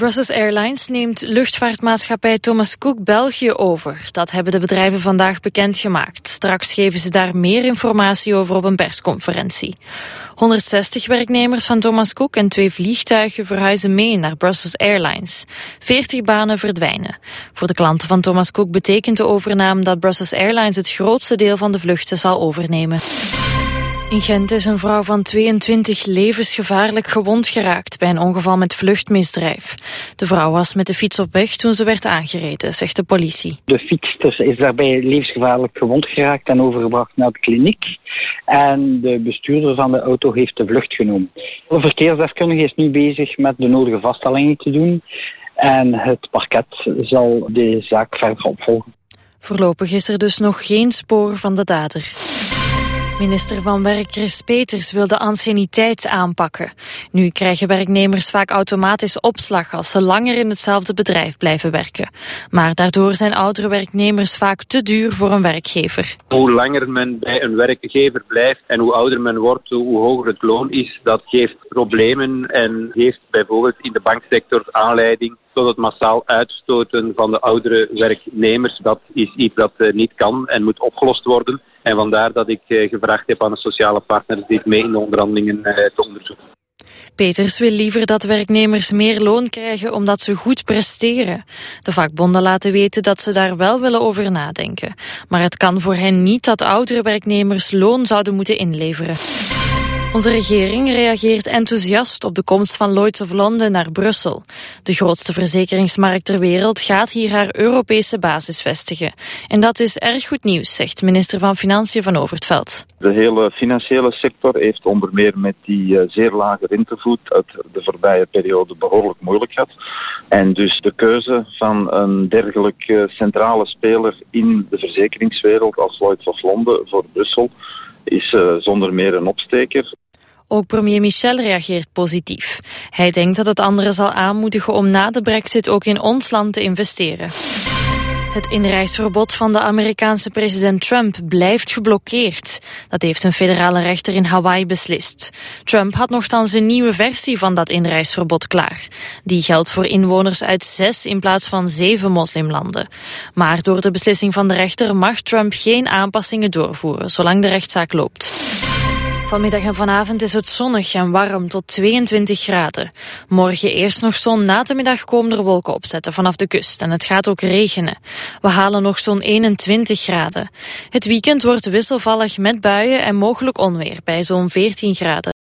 Brussels Airlines neemt luchtvaartmaatschappij Thomas Cook België over. Dat hebben de bedrijven vandaag bekendgemaakt. Straks geven ze daar meer informatie over op een persconferentie. 160 werknemers van Thomas Cook en 2 vliegtuigen verhuizen mee naar Brussels Airlines. 40 banen verdwijnen. Voor de klanten van Thomas Cook betekent de overname dat Brussels Airlines het grootste deel van de vluchten zal overnemen. In Gent is een vrouw van 22 levensgevaarlijk gewond geraakt bij een ongeval met vluchtmisdrijf. De vrouw was met de fiets op weg toen ze werd aangereden, zegt de politie. De fietster is daarbij levensgevaarlijk gewond geraakt en overgebracht naar de kliniek. En de bestuurder van de auto heeft de vlucht genomen. De verkeersdeskundige is nu bezig met de nodige vaststellingen te doen. En het parket zal de zaak verder opvolgen. Voorlopig is er dus nog geen spoor van de dader. Minister van Werk Chris Peters wil de anciëniteit aanpakken. Nu krijgen werknemers vaak automatisch opslag als ze langer in hetzelfde bedrijf blijven werken. Maar daardoor zijn oudere werknemers vaak te duur voor een werkgever. Hoe langer men bij een werkgever blijft en hoe ouder men wordt, hoe hoger het loon is, dat geeft problemen en geeft bijvoorbeeld in de banksector aanleiding tot het massaal uitstoten van de oudere werknemers. Dat is iets dat niet kan en moet opgelost worden. En vandaar dat ik gevraagd heb aan de sociale partners dit mee in de onderhandelingen te onderzoeken. Peters wil liever dat werknemers meer loon krijgen omdat ze goed presteren. De vakbonden laten weten dat ze daar wel willen over nadenken. Maar het kan voor hen niet dat oudere werknemers loon zouden moeten inleveren. Onze regering reageert enthousiast op de komst van Lloyd's of London naar Brussel. De grootste verzekeringsmarkt ter wereld gaat hier haar Europese basis vestigen. En dat is erg goed nieuws, zegt minister van Financiën Van Overtveld. De hele financiële sector heeft onder meer met die zeer lage rentevoet uit de voorbije periode behoorlijk moeilijk gehad. En dus de keuze van een dergelijke centrale speler in de verzekeringswereld als Lloyd's of London voor Brussel is zonder meer een opsteker. Ook premier Michel reageert positief. Hij denkt dat het anderen zal aanmoedigen om na de Brexit ook in ons land te investeren. Het inreisverbod van de Amerikaanse president Trump blijft geblokkeerd. Dat heeft een federale rechter in Hawaii beslist. Trump had nochtans een nieuwe versie van dat inreisverbod klaar. Die geldt voor inwoners uit 6 in plaats van 7 moslimlanden. Maar door de beslissing van de rechter mag Trump geen aanpassingen doorvoeren, zolang de rechtszaak loopt. Vanmiddag en vanavond is het zonnig en warm tot 22 graden. Morgen eerst nog zon, na de middag komen er wolken opzetten vanaf de kust en het gaat ook regenen. We halen nog zo'n 21 graden. Het weekend wordt wisselvallig met buien en mogelijk onweer bij zo'n 14 graden.